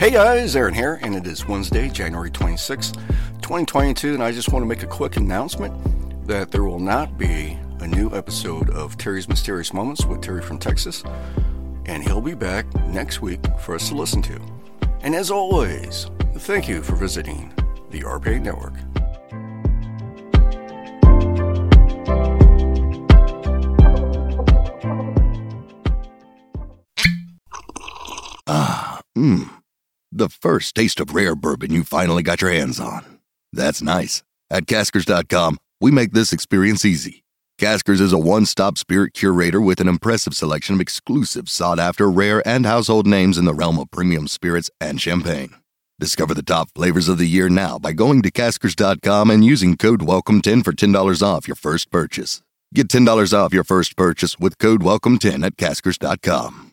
Hey guys, Aaron here, and it is Wednesday, January 26th, 2022, and I just want to make a quick announcement that there will not be a new episode of Terry's Mysterious Moments with Terry from Texas, and he'll be back next week for us to listen to. And as always, thank you for visiting the RPA Network. The first taste of rare bourbon you finally got your hands on. That's nice. At Caskers.com, we make this experience easy. Caskers is a one-stop spirit curator with an impressive selection of exclusive, sought-after, rare, and household names in the realm of premium spirits and champagne. Discover the top flavors of the year now by going to Caskers.com and using code WELCOME10 for $10 off your first purchase. Get $10 off your first purchase with code WELCOME10 at Caskers.com.